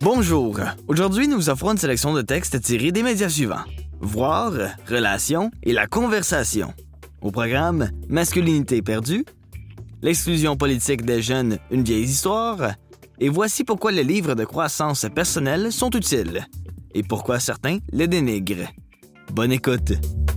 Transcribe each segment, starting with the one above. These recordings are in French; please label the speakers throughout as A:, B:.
A: Bonjour, aujourd'hui nous vous offrons une sélection de textes tirés des médias suivants. Voir, relations et la conversation. Au programme, masculinité perdue, l'exclusion politique des jeunes, une vieille histoire, et voici pourquoi les livres de croissance personnelle sont utiles, et pourquoi certains les dénigrent. Bonne écoute!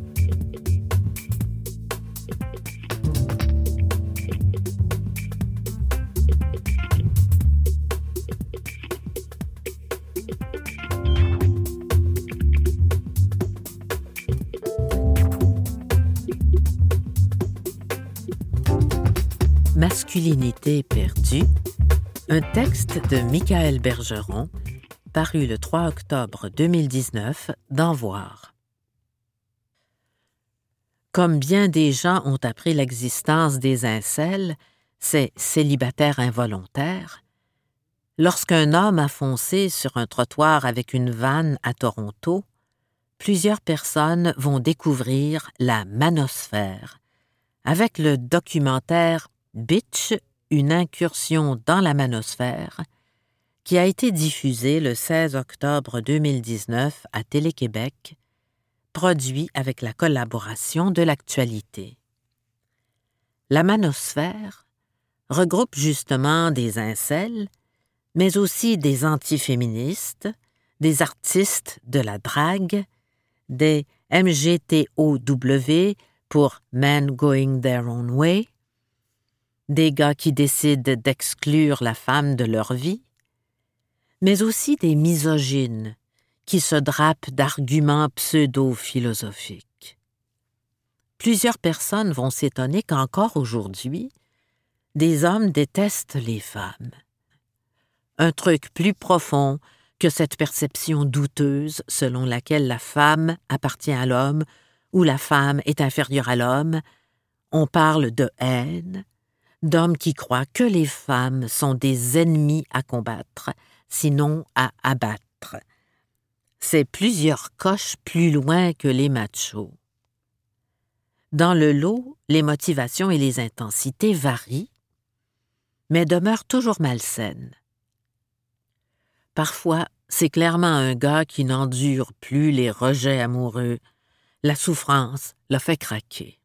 B: Masculinité perdue, un texte de Michael Bergeron, paru le 3 octobre 2019 dans Voir. Comme bien des gens ont appris l'existence des incels, ces célibataires involontaires, lorsqu'un homme a foncé sur un trottoir avec une vanne à Toronto, plusieurs personnes vont découvrir la manosphère, avec le documentaire Bitch, une incursion dans la manosphère, qui a été diffusé le 16 octobre 2019 à Télé-Québec, produit avec la collaboration de l'Actualité. La manosphère regroupe justement des incels, mais aussi des antiféministes, des artistes de la drague, des MGTOW pour Men Going Their Own Way, des gars qui décident d'exclure la femme de leur vie, mais aussi des misogynes qui se drapent d'arguments pseudo-philosophiques. Plusieurs personnes vont s'étonner qu'encore aujourd'hui, des hommes détestent les femmes. Un truc plus profond que cette perception douteuse selon laquelle la femme appartient à l'homme ou la femme est inférieure à l'homme, on parle de haine, d'hommes qui croient que les femmes sont des ennemis à combattre, sinon à abattre. C'est plusieurs coches plus loin que les machos. Dans le lot, les motivations et les intensités varient, mais demeurent toujours malsaines. Parfois, c'est clairement un gars qui n'endure plus les rejets amoureux. La souffrance l'a fait craquer.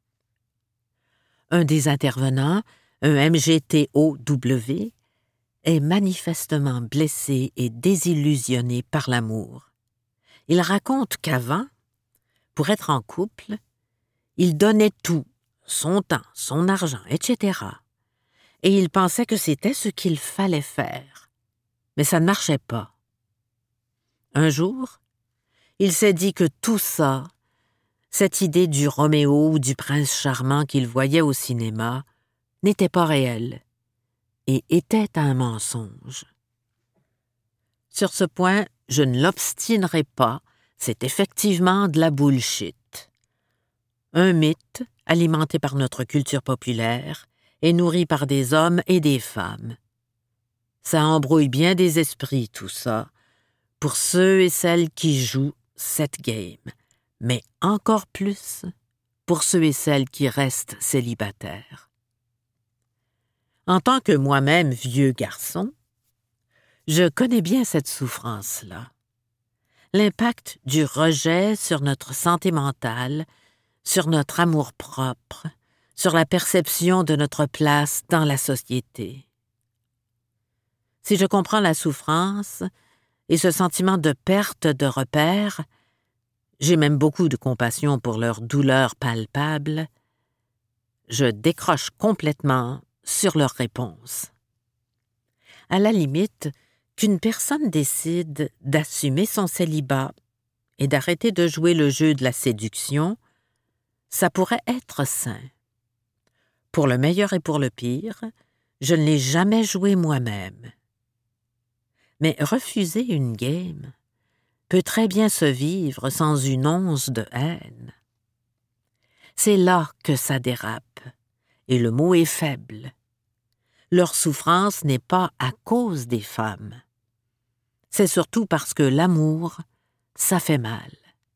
B: Un des intervenants, un MGTOW, est manifestement blessé et désillusionné par l'amour. Il raconte qu'avant, pour être en couple, il donnait tout, son temps, son argent, etc. Et il pensait que c'était ce qu'il fallait faire. Mais ça ne marchait pas. Un jour, il s'est dit que tout ça, cette idée du Roméo ou du prince charmant qu'il voyait au cinéma, n'était pas réel et était un mensonge. Sur ce point, je ne l'obstinerai pas, c'est effectivement de la bullshit. Un mythe alimenté par notre culture populaire et nourri par des hommes et des femmes. Ça embrouille bien des esprits, tout ça, pour ceux et celles qui jouent cette game, mais encore plus pour ceux et celles qui restent célibataires. En tant que moi-même vieux garçon, je connais bien cette souffrance-là. L'impact du rejet sur notre santé mentale, sur notre amour-propre, sur la perception de notre place dans la société. Si je comprends la souffrance et ce sentiment de perte de repères, j'ai même beaucoup de compassion pour leur douleur palpable, je décroche complètement sur leur réponse. À la limite, qu'une personne décide d'assumer son célibat et d'arrêter de jouer le jeu de la séduction, ça pourrait être sain. Pour le meilleur et pour le pire, je ne l'ai jamais joué moi-même. Mais refuser une game peut très bien se vivre sans une once de haine. C'est là que ça dérape, et le mot est faible. Leur souffrance n'est pas à cause des femmes. C'est surtout parce que l'amour, ça fait mal.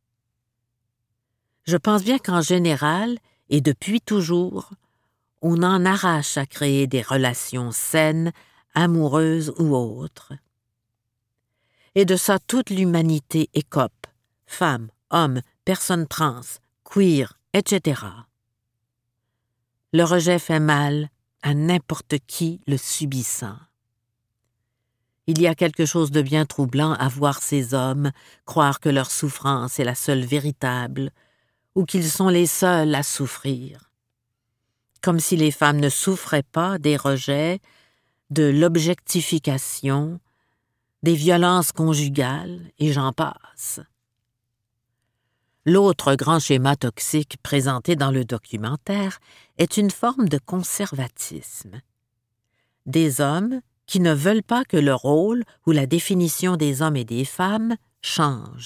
B: Je pense bien qu'en général, et depuis toujours, on en arrache à créer des relations saines, amoureuses ou autres. Et de ça, toute l'humanité écope, femmes, hommes, personnes trans, queer, etc. Le rejet fait mal à n'importe qui le subissant. Il y a quelque chose de bien troublant à voir ces hommes croire que leur souffrance est la seule véritable ou qu'ils sont les seuls à souffrir. Comme si les femmes ne souffraient pas des rejets, de l'objectification, des violences conjugales, et j'en passe. L'autre grand schéma toxique présenté dans le documentaire est une forme de conservatisme. Des hommes qui ne veulent pas que le rôle ou la définition des hommes et des femmes change.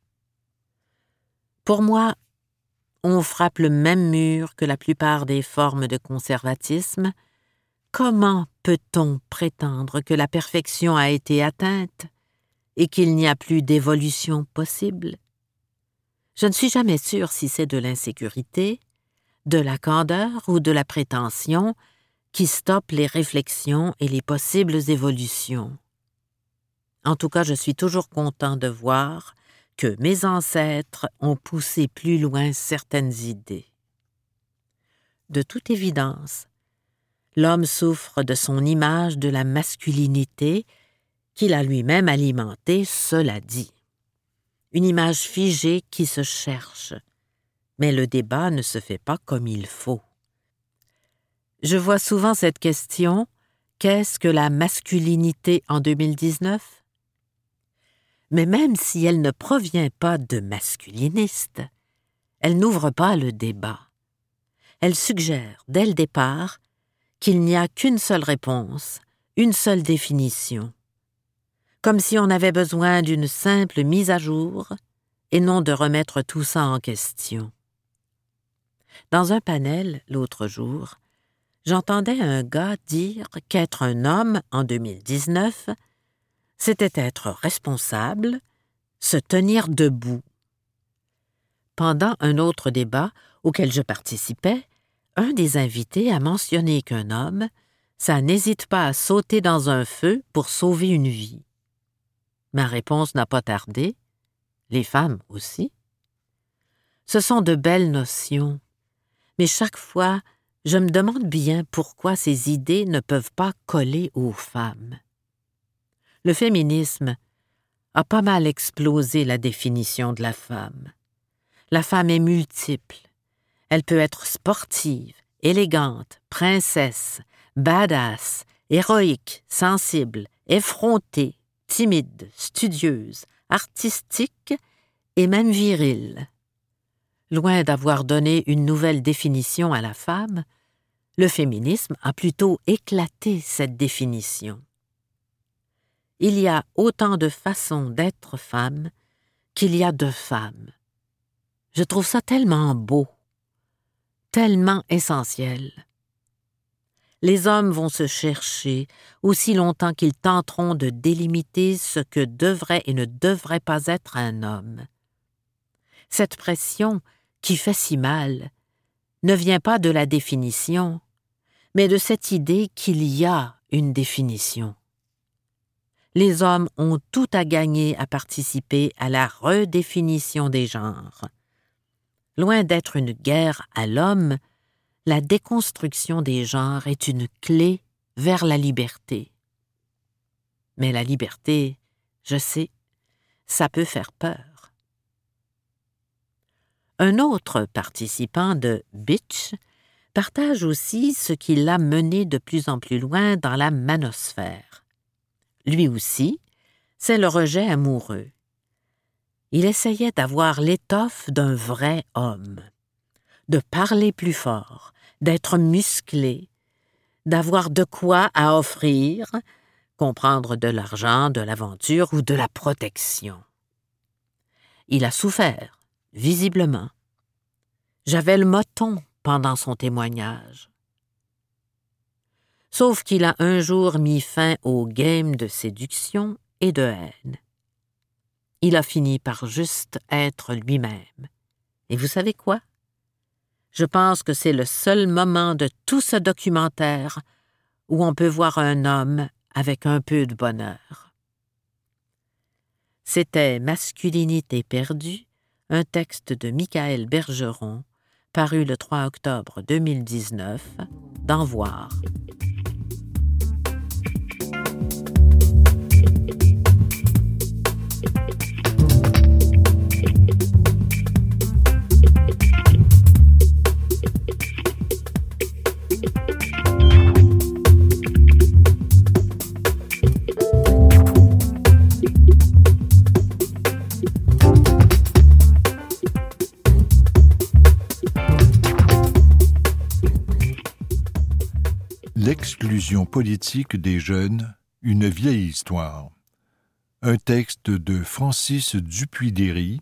B: Pour moi, on frappe le même mur que la plupart des formes de conservatisme. Comment peut-on prétendre que la perfection a été atteinte et qu'il n'y a plus d'évolution possible? Je ne suis jamais sûre si c'est de l'insécurité, de la candeur ou de la prétention qui stoppe les réflexions et les possibles évolutions. En tout cas, je suis toujours content de voir que mes ancêtres ont poussé plus loin certaines idées. De toute évidence, l'homme souffre de son image de la masculinité qu'il a lui-même alimentée, cela dit. Une image figée qui se cherche, mais le débat ne se fait pas comme il faut. Je vois souvent cette question, qu'est-ce que la masculinité en 2019? Mais même si elle ne provient pas de masculinistes, elle n'ouvre pas le débat. Elle suggère, dès le départ, qu'il n'y a qu'une seule réponse, une seule définition. Comme si on avait besoin d'une simple mise à jour et non de remettre tout ça en question. Dans un panel, l'autre jour, j'entendais un gars dire qu'être un homme en 2019, c'était être responsable, se tenir debout. Pendant un autre débat auquel je participais, un des invités a mentionné qu'un homme, ça n'hésite pas à sauter dans un feu pour sauver une vie. Ma réponse n'a pas tardé, les femmes aussi. Ce sont de belles notions, mais chaque fois, je me demande bien pourquoi ces idées ne peuvent pas coller aux femmes. Le féminisme a pas mal explosé la définition de la femme. La femme est multiple. Elle peut être sportive, élégante, princesse, badass, héroïque, sensible, effrontée, timide, studieuse, artistique et même virile. Loin d'avoir donné une nouvelle définition à la femme, le féminisme a plutôt éclaté cette définition. Il y a autant de façons d'être femme qu'il y a de femmes. Je trouve ça tellement beau, tellement essentiel. Les hommes vont se chercher aussi longtemps qu'ils tenteront de délimiter ce que devrait et ne devrait pas être un homme. Cette pression qui fait si mal ne vient pas de la définition, mais de cette idée qu'il y a une définition. Les hommes ont tout à gagner à participer à la redéfinition des genres. Loin d'être une guerre à l'homme, la déconstruction des genres est une clé vers la liberté. Mais la liberté, je sais, ça peut faire peur. Un autre participant de Bitch partage aussi ce qui l'a mené de plus en plus loin dans la manosphère. Lui aussi, c'est le rejet amoureux. Il essayait d'avoir l'étoffe d'un vrai homme, de parler plus fort, d'être musclé, d'avoir de quoi à offrir, comprendre de l'argent, de l'aventure ou de la protection. Il a souffert, visiblement. J'avais le moton pendant son témoignage. Sauf qu'il a un jour mis fin au game de séduction et de haine. Il a fini par juste être lui-même. Et vous savez quoi? Je pense que c'est le seul moment de tout ce documentaire où on peut voir un homme avec un peu de bonheur. C'était Masculinité perdue, un texte de Michaël Bergeron, paru le 3 octobre 2019, dans Voir.
C: L'exclusion politique des jeunes, une vieille histoire. Un texte de Francis Dupuy-Derry,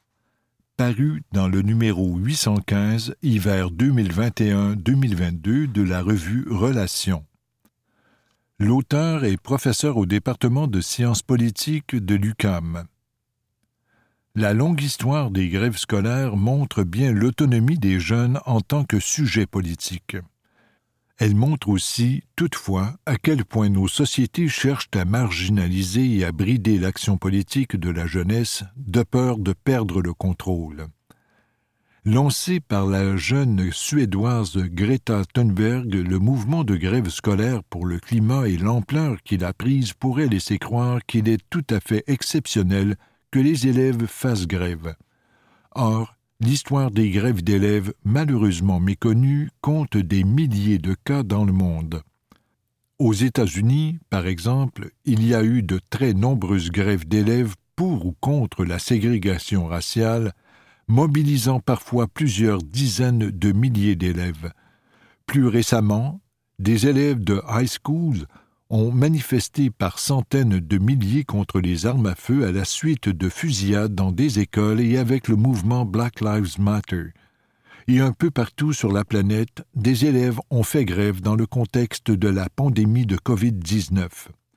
C: paru dans le numéro 815, hiver 2021-2022 de la revue Relations. L'auteur est professeur au département de sciences politiques de l'UQAM. La longue histoire des grèves scolaires montre bien l'autonomie des jeunes en tant que sujet politique. Elle montre aussi, toutefois, à quel point nos sociétés cherchent à marginaliser et à brider l'action politique de la jeunesse de peur de perdre le contrôle. Lancé par la jeune Suédoise Greta Thunberg, le mouvement de grève scolaire pour le climat et l'ampleur qu'il a prise pourrait laisser croire qu'il est tout à fait exceptionnel que les élèves fassent grève. Or, l'histoire des grèves d'élèves, malheureusement méconnue, compte des milliers de cas dans le monde. Aux États-Unis, par exemple, il y a eu de très nombreuses grèves d'élèves pour ou contre la ségrégation raciale, mobilisant parfois plusieurs dizaines de milliers d'élèves. Plus récemment, des élèves de high school ont manifesté par centaines de milliers contre les armes à feu à la suite de fusillades dans des écoles et avec le mouvement Black Lives Matter. Et un peu partout sur la planète, des élèves ont fait grève dans le contexte de la pandémie de COVID-19.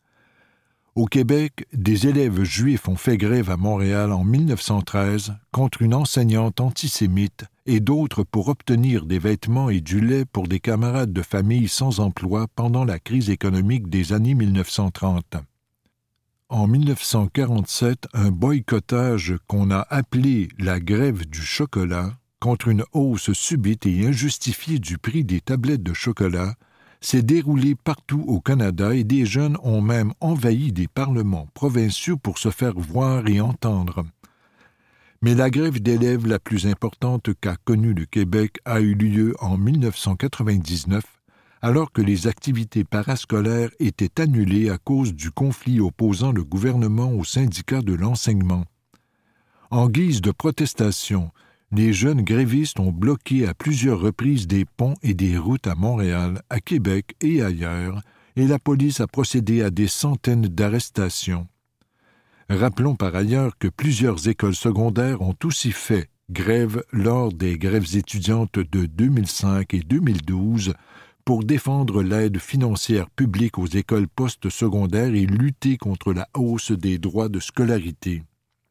C: Au Québec, des élèves juifs ont fait grève à Montréal en 1913 contre une enseignante antisémite et d'autres pour obtenir des vêtements et du lait pour des camarades de famille sans emploi pendant la crise économique des années 1930. En 1947, un boycottage qu'on a appelé la grève du chocolat, contre une hausse subite et injustifiée du prix des tablettes de chocolat, s'est déroulé partout au Canada et des jeunes ont même envahi des parlements provinciaux pour se faire voir et entendre. Mais la grève d'élèves la plus importante qu'a connue le Québec a eu lieu en 1999, alors que les activités parascolaires étaient annulées à cause du conflit opposant le gouvernement aux syndicats de l'enseignement. En guise de protestation, les jeunes grévistes ont bloqué à plusieurs reprises des ponts et des routes à Montréal, à Québec et ailleurs, et la police a procédé à des centaines d'arrestations. Rappelons par ailleurs que plusieurs écoles secondaires ont aussi fait grève lors des grèves étudiantes de 2005 et 2012 pour défendre l'aide financière publique aux écoles postsecondaires et lutter contre la hausse des droits de scolarité.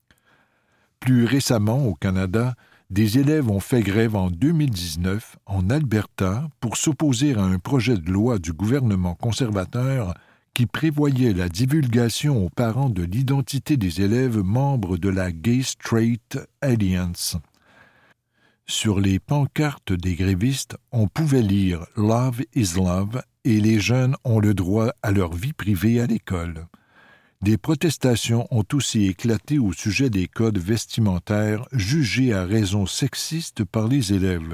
C: Plus récemment, au Canada, des élèves ont fait grève en 2019 en Alberta pour s'opposer à un projet de loi du gouvernement conservateur qui prévoyait la divulgation aux parents de l'identité des élèves membres de la Gay Straight Alliance. Sur les pancartes des grévistes, on pouvait lire « Love is love » et les jeunes ont le droit à leur vie privée à l'école. Des protestations ont aussi éclaté au sujet des codes vestimentaires jugés à raison sexistes par les élèves.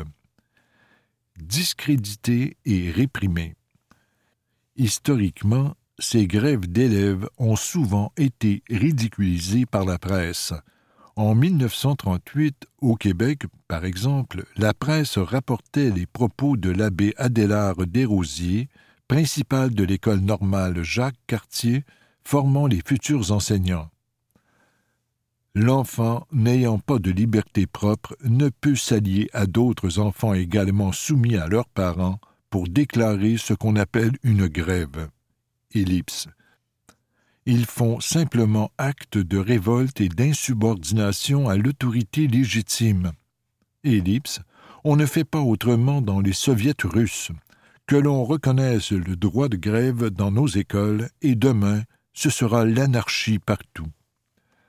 C: Discrédités et réprimés. Historiquement, ces grèves d'élèves ont souvent été ridiculisées par la presse. En 1938, au Québec, par exemple, la presse rapportait les propos de l'abbé Adélard Desrosiers, principal de l'école normale Jacques-Cartier, formant les futurs enseignants. L'enfant n'ayant pas de liberté propre ne peut s'allier à d'autres enfants également soumis à leurs parents pour déclarer ce qu'on appelle une grève. Ellipse. Ils font simplement acte de révolte et d'insubordination à l'autorité légitime. Ellipse. On ne fait pas autrement dans les soviets russes. Que l'on reconnaisse le droit de grève dans nos écoles et demain, ce sera l'anarchie partout.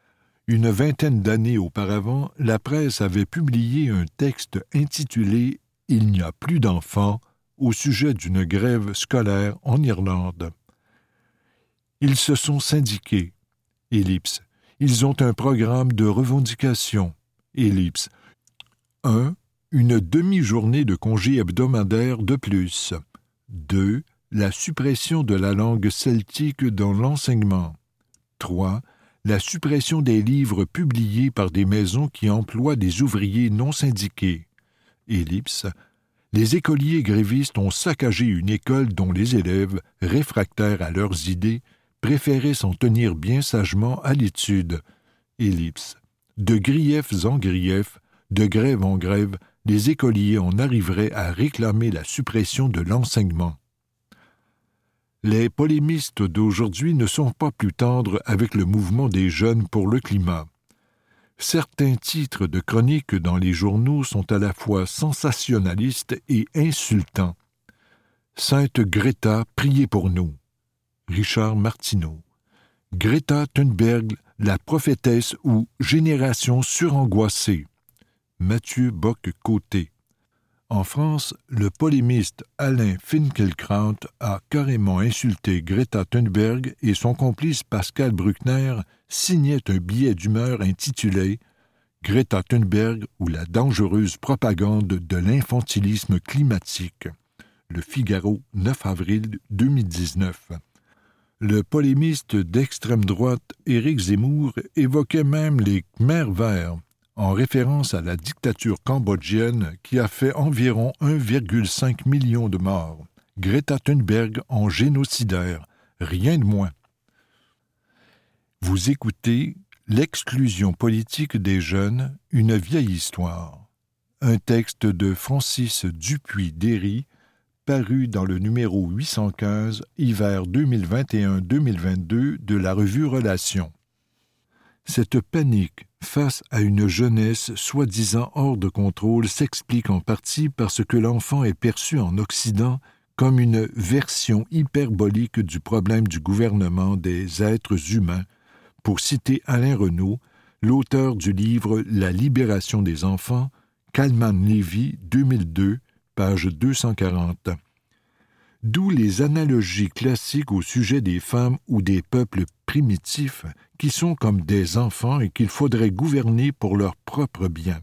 C: Une vingtaine d'années auparavant, la presse avait publié un texte intitulé « Il n'y a plus d'enfants » au sujet d'une grève scolaire en Irlande. Ils se sont syndiqués. Ellipse. Ils ont un programme de revendication. Ellipse. 1. Une demi-journée de congé hebdomadaire de plus. 2. La suppression de la langue celtique dans l'enseignement. 3. La suppression des livres publiés par des maisons qui emploient des ouvriers non syndiqués. Ellipse. Les écoliers grévistes ont saccagé une école dont les élèves, réfractaires à leurs idées, préféraient s'en tenir bien sagement à l'étude. Ellipse. De griefs en griefs, de grève en grève, les écoliers en arriveraient à réclamer la suppression de l'enseignement. Les polémistes d'aujourd'hui ne sont pas plus tendres avec le mouvement des jeunes pour le climat. Certains titres de chroniques dans les journaux sont à la fois sensationnalistes et insultants. Sainte Greta, priez pour nous. Richard Martineau. Greta Thunberg, la prophétesse ou génération surangoissée. Mathieu Bock-Côté. En France, le polémiste Alain Finkielkraut a carrément insulté Greta Thunberg et son complice Pascal Bruckner signait un billet d'humeur intitulé « Greta Thunberg ou la dangereuse propagande de l'infantilisme climatique ». Le Figaro, 9 avril 2019. Le polémiste d'extrême droite Éric Zemmour évoquait même les Khmers verts, en référence à la dictature cambodgienne qui a fait environ 1,5 million de morts. Greta Thunberg en génocidaire, rien de moins. Vous écoutez « L'exclusion politique des jeunes, une vieille histoire », un texte de Francis Dupuy-Derry, paru dans le numéro 815, hiver 2021-2022 de la revue Relations. Cette panique face à une jeunesse soi-disant hors de contrôle s'explique en partie parce que l'enfant est perçu en Occident comme une version hyperbolique du problème du gouvernement des êtres humains, pour citer Alain Renaud, l'auteur du livre « La libération des enfants », Kalman-Levy, 2002, page 240. D'où les analogies classiques au sujet des femmes ou des peuples primitifs qui sont comme des enfants et qu'il faudrait gouverner pour leur propre bien.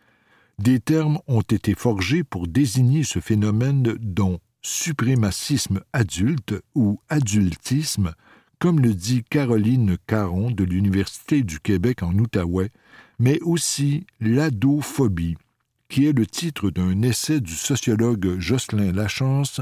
C: Des termes ont été forgés pour désigner ce phénomène dont suprémacisme adulte ou adultisme, comme le dit Caroline Caron de l'Université du Québec en Outaouais, mais aussi l'adophobie, qui est le titre d'un essai du sociologue Jocelyn Lachance,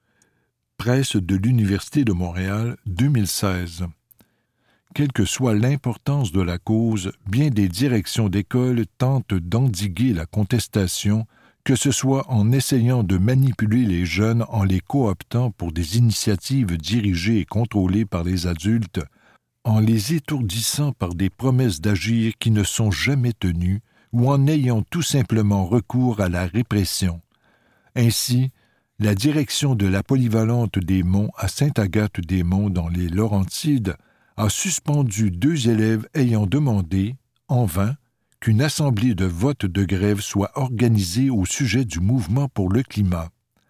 C: Presse de l'Université de Montréal, 2016. Quelle que soit l'importance de la cause, bien des directions d'école tentent d'endiguer la contestation, que ce soit en essayant de manipuler les jeunes en les cooptant pour des initiatives dirigées et contrôlées par les adultes, en les étourdissant par des promesses d'agir qui ne sont jamais tenues, ou en ayant tout simplement recours à la répression. Ainsi, la direction de la polyvalente des Monts à Sainte-Agathe-des-Monts dans les Laurentides a suspendu 2 élèves ayant demandé, en vain, qu'une assemblée de vote de grève soit organisée au sujet du mouvement pour le climat.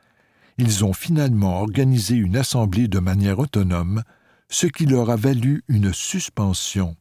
C: Ils ont finalement organisé une assemblée de manière autonome, ce qui leur a valu une suspension.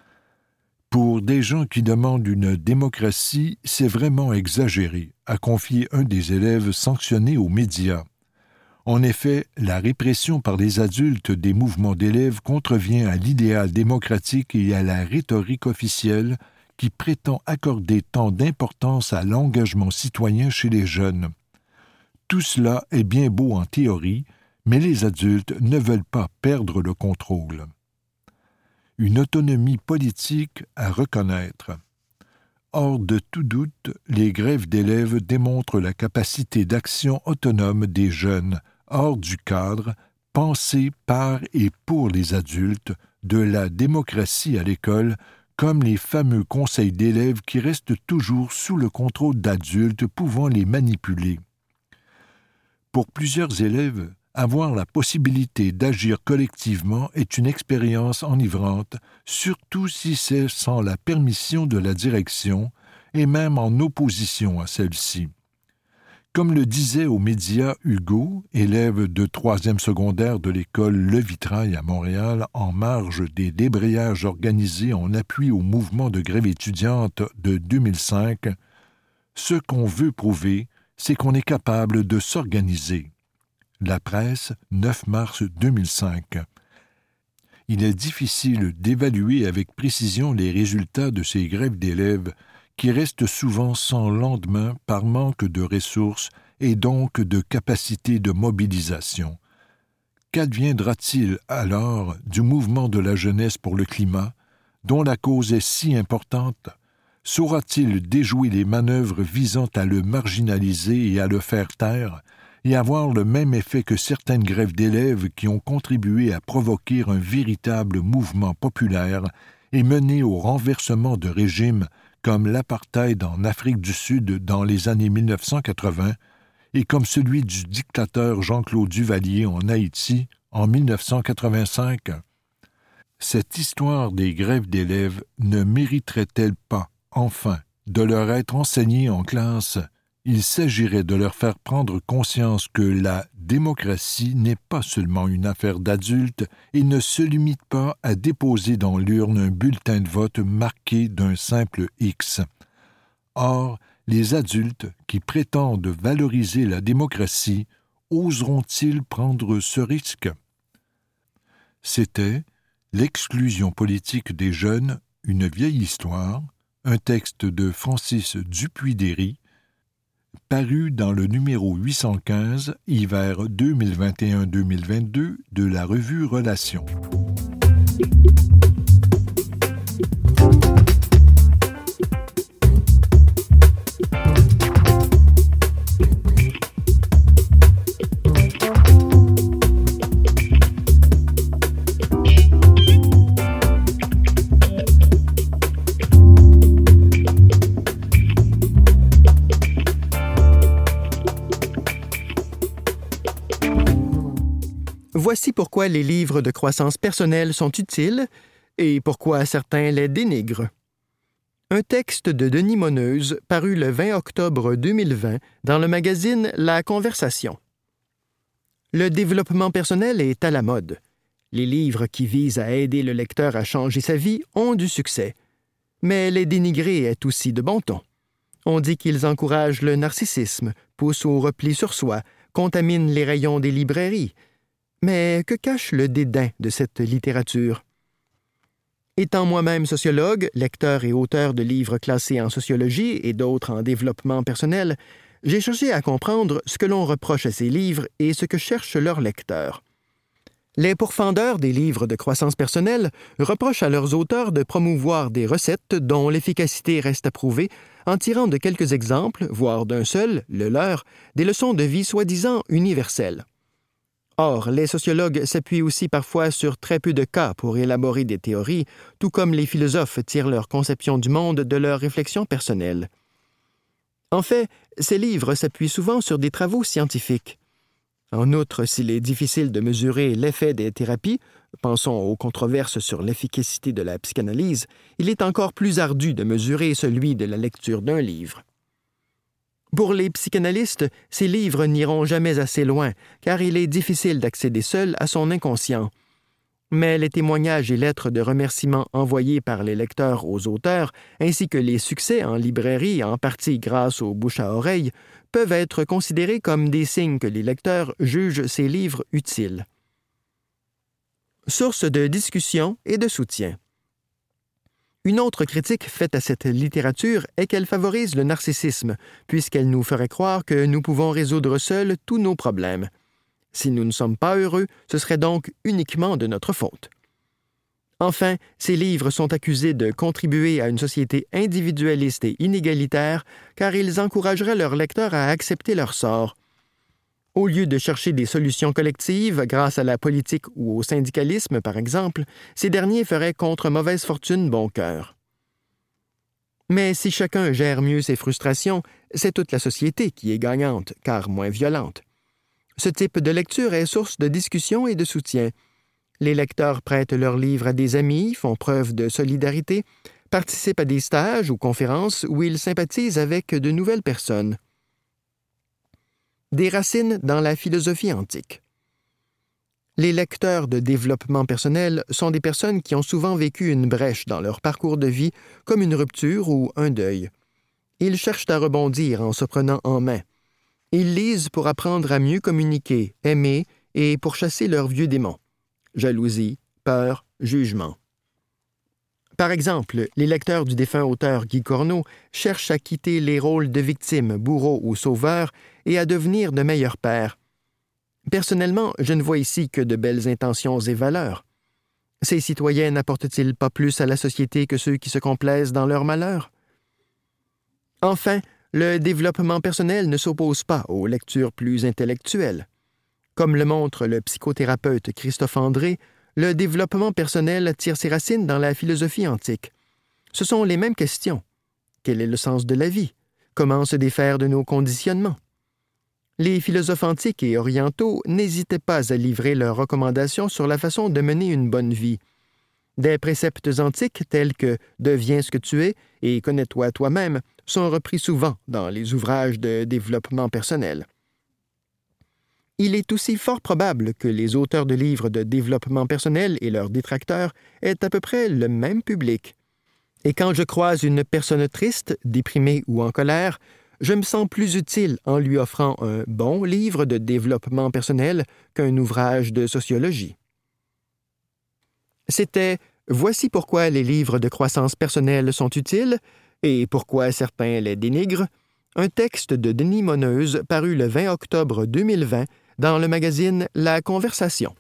C: Pour des gens qui demandent une démocratie, c'est vraiment exagéré, a confié un des élèves sanctionnés aux médias. En effet, la répression par les adultes des mouvements d'élèves contrevient à l'idéal démocratique et à la rhétorique officielle qui prétend accorder tant d'importance à l'engagement citoyen chez les jeunes. Tout cela est bien beau en théorie, mais les adultes ne veulent pas perdre le contrôle. Une autonomie politique à reconnaître. Hors de tout doute, les grèves d'élèves démontrent la capacité d'action autonome des jeunes, hors du cadre, pensé par et pour les adultes, de la démocratie à l'école, comme les fameux conseils d'élèves qui restent toujours sous le contrôle d'adultes pouvant les manipuler. Pour plusieurs élèves, avoir la possibilité d'agir collectivement est une expérience enivrante, surtout si c'est sans la permission de la direction et même en opposition à celle-ci. Comme le disait aux médias Hugo, élève de 3e secondaire de l'école Le Vitrail à Montréal, en marge des débrayages organisés en appui au mouvement de grève étudiante de 2005, « Ce qu'on veut prouver, c'est qu'on est capable de s'organiser. » La Presse, 9 mars 2005. Il est difficile d'évaluer avec précision les résultats de ces grèves d'élèves qui restent souvent sans lendemain par manque de ressources et donc de capacité de mobilisation. Qu'adviendra-t-il alors du mouvement de la jeunesse pour le climat, dont la cause est si importante? Saura-t-il déjouer les manœuvres visant à le marginaliser et à le faire taire, et avoir le même effet que certaines grèves d'élèves qui ont contribué à provoquer un véritable mouvement populaire et mené au renversement de régimes comme l'apartheid en Afrique du Sud dans les années 1980 et comme celui du dictateur Jean-Claude Duvalier en Haïti en 1985. Cette histoire des grèves d'élèves ne mériterait-elle pas, enfin, de leur être enseignée en classe? Il s'agirait de leur faire prendre conscience que la démocratie n'est pas seulement une affaire d'adultes et ne se limite pas à déposer dans l'urne un bulletin de vote marqué d'un simple X. Or, les adultes qui prétendent valoriser la démocratie oseront-ils prendre ce risque? C'était L'exclusion politique des jeunes, une vieille histoire, un texte de Francis Dupuy-Derry, paru dans le numéro 815, hiver 2021-2022 de la revue Relations.
D: Voici pourquoi les livres de croissance personnelle sont utiles et pourquoi certains les dénigrent. Un texte de Denis Moneuse paru le 20 octobre 2020 dans le magazine La Conversation. Le développement personnel est à la mode. Les livres qui visent à aider le lecteur à changer sa vie ont du succès. Mais les dénigrer est aussi de bon ton. On dit qu'ils encouragent le narcissisme, poussent au repli sur soi, contaminent les rayons des librairies. Mais que cache le dédain de cette littérature? Étant moi-même sociologue, lecteur et auteur de livres classés en sociologie et d'autres en développement personnel, j'ai cherché à comprendre ce que l'on reproche à ces livres et ce que cherchent leurs lecteurs. Les pourfendeurs des livres de croissance personnelle reprochent à leurs auteurs de promouvoir des recettes dont l'efficacité reste à prouver en tirant de quelques exemples, voire d'un seul, le leur, des leçons de vie soi-disant universelles. Or, les sociologues s'appuient aussi parfois sur très peu de cas pour élaborer des théories, tout comme les philosophes tirent leur conception du monde de leurs réflexions personnelles. En fait, ces livres s'appuient souvent sur des travaux scientifiques. En outre, s'il est difficile de mesurer l'effet des thérapies, pensons aux controverses sur l'efficacité de la psychanalyse, il est encore plus ardu de mesurer celui de la lecture d'un livre. Pour les psychanalystes, ces livres n'iront jamais assez loin, car il est difficile d'accéder seul à son inconscient. Mais les témoignages et lettres de remerciements envoyés par les lecteurs aux auteurs, ainsi que les succès en librairie, en partie grâce aux bouche à oreille, peuvent être considérés comme des signes que les lecteurs jugent ces livres utiles. Source de discussion et de soutien. Une autre critique faite à cette littérature est qu'elle favorise le narcissisme, puisqu'elle nous ferait croire que nous pouvons résoudre seuls tous nos problèmes. Si nous ne sommes pas heureux, ce serait donc uniquement de notre faute. Enfin, ces livres sont accusés de contribuer à une société individualiste et inégalitaire, car ils encourageraient leurs lecteurs à accepter leur sort. Au lieu de chercher des solutions collectives grâce à la politique ou au syndicalisme, par exemple, ces derniers feraient contre mauvaise fortune bon cœur. Mais si chacun gère mieux ses frustrations, c'est toute la société qui est gagnante, car moins violente. Ce type de lecture est source de discussion et de soutien. Les lecteurs prêtent leurs livres à des amis, font preuve de solidarité, participent à des stages ou conférences où ils sympathisent avec de nouvelles personnes. Des racines dans la philosophie antique. Les lecteurs de développement personnel sont des personnes qui ont souvent vécu une brèche dans leur parcours de vie, comme une rupture ou un deuil. Ils cherchent à rebondir en se prenant en main. Ils lisent pour apprendre à mieux communiquer, aimer et pour chasser leurs vieux démons. Jalousie, peur, jugement. Par exemple, les lecteurs du défunt auteur Guy Corneau cherchent à quitter les rôles de victime, bourreau ou sauveur et à devenir de meilleurs pères. Personnellement, je ne vois ici que de belles intentions et valeurs. Ces citoyens n'apportent-ils pas plus à la société que ceux qui se complaisent dans leur malheur? Enfin, le développement personnel ne s'oppose pas aux lectures plus intellectuelles. Comme le montre le psychothérapeute Christophe André, le développement personnel tire ses racines dans la philosophie antique. Ce sont les mêmes questions. Quel est le sens de la vie? Comment se défaire de nos conditionnements? Les philosophes antiques et orientaux n'hésitaient pas à livrer leurs recommandations sur la façon de mener une bonne vie. Des préceptes antiques tels que « deviens ce que tu es » et « connais-toi toi-même » sont repris souvent dans les ouvrages de développement personnel. Il est aussi fort probable que les auteurs de livres de développement personnel et leurs détracteurs aient à peu près le même public. Et quand je croise une personne triste, déprimée ou en colère, je me sens plus utile en lui offrant un bon livre de développement personnel qu'un ouvrage de sociologie. C'était « Voici pourquoi les livres de croissance personnelle sont utiles et pourquoi certains les dénigrent », un texte de Denis Moneuse paru le 20 octobre 2020 dans le magazine La Conversation.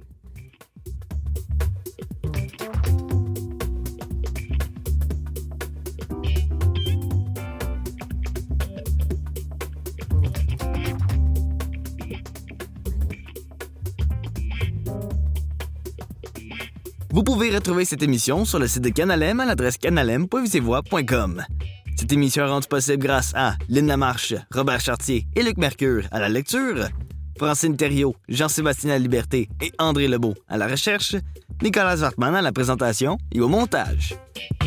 A: Vous pouvez retrouver cette émission sur le site de Canalem à l'adresse canalem.visevoix.com. Cette émission est rendue possible grâce à Lynn Lamarche, Robert Chartier et Luc Mercure à la lecture, Francine Thériault, Jean-Sébastien Laliberté et André Lebeau à la recherche, Nicolas Wartman à la présentation et au montage.